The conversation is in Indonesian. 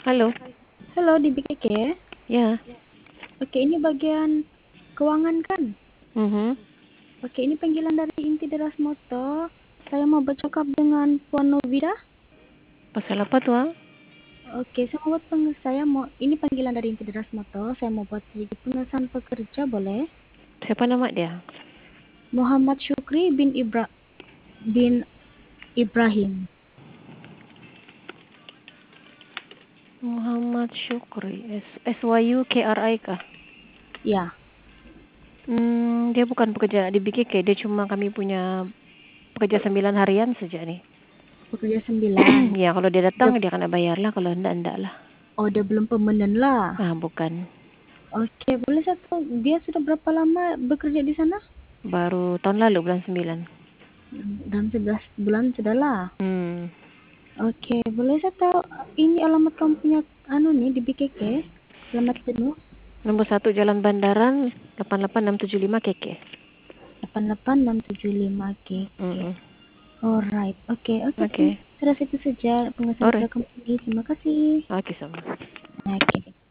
Halo, Halo, di BKK. ya. Oke, ini bagian keuangan kan? Mhm. Oke, ini panggilan dari Inti Deras Moto. Saya mau bercakap dengan Puan Novida. Pasal apa tuh, ah? Oke, saya mau ini panggilan dari Inti Deras Moto. Saya mau buat sedikit pengesahan pekerja, boleh? Siapa nama dia? Muhammad Syukri bin Ibrahim. Muhammad Syukri. SYUKRI kah? Ya, Dia bukan pekerja di BKK, dia cuma kami punya pekerja sambilan harian saja nih. pekerja 9. Ya, kalau dia datang Dia, dia kena bayar lah, kalau enggak lah. oh, dia belum permanen lah. Ah, bukan. Oke, boleh saya tahu dia sudah berapa lama bekerja di sana? Baru tahun lalu bulan 9. Dalam 11 bulan sudahlah. Hmm. Oke, boleh saya tahu ini alamat kamu punya anu nih di BKK? Alamat penuh Nomor 1 Jalan Bandaran 88675 KK. 88675 KK. Mm-mm. Alright, oke, oke, Oke. sudah itu saja pengesahan Alright. saya kamu ini. Terima kasih. Oke, sama. Oke.